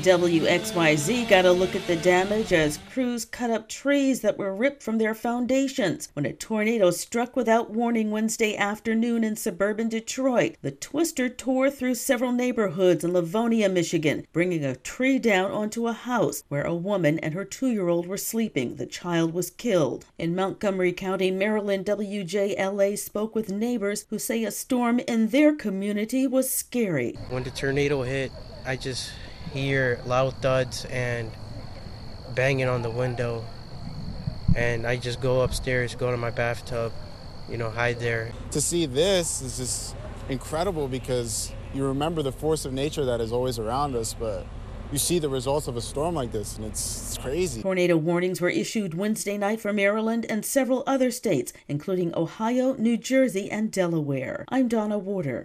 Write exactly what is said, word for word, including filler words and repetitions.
W X Y Z got a look at the damage as crews cut up trees that were ripped from their foundations when a tornado struck without warning Wednesday afternoon in suburban Detroit. The twister tore through several neighborhoods in Livonia, Michigan, bringing a tree down onto a house where a woman and her two-year-old were sleeping. The child was killed. In Montgomery County, Maryland, W J L A spoke with neighbors who say a storm in their community was scary. When the tornado hit, I just hear loud thuds and banging on the window, and I just go upstairs, go to my bathtub, you know, hide there. To see this is just incredible because you remember the force of nature that is always around us, but you see the results of a storm like this, and it's, it's crazy. Tornado warnings were issued Wednesday night for Maryland and several other states, including Ohio, New Jersey, and Delaware. I'm Donna Warder.